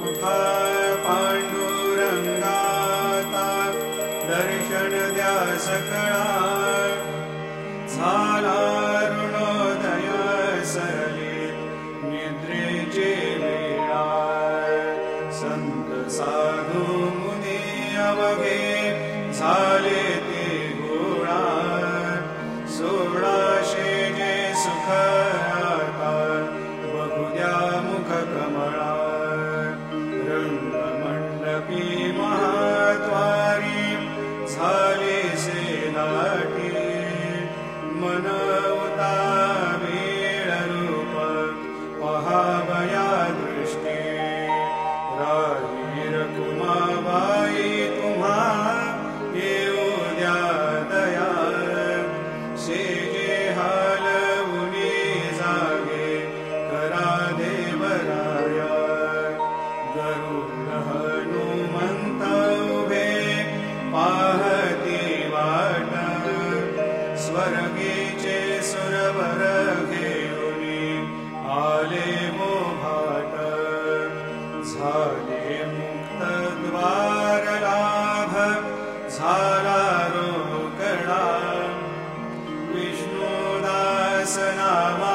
पांडुरंगाता दर्शन द्या सकळा झाला ऋणोदय सरली निद्रेची वेळा संत साधू मुनी अवघे झाले ते गोळा सोळाशे जे सुख आता बघू द्या मुख कमळा रंगमंडपी महाद्वारी झाले से दाटी मनवता वेळ रूप पहावया दृष्टी राही रकुमाबाई तुम्हा येऊ द्या दया शेजे हालवुनी जागे करा देवराया गरुड हनुमंत उभे पाहती वाट स्वर्गीचे सुरवर घेऊनी आले वो भाट झाले मुक्त द्वार लाभ झाला रोकडा विष्णुदास नावा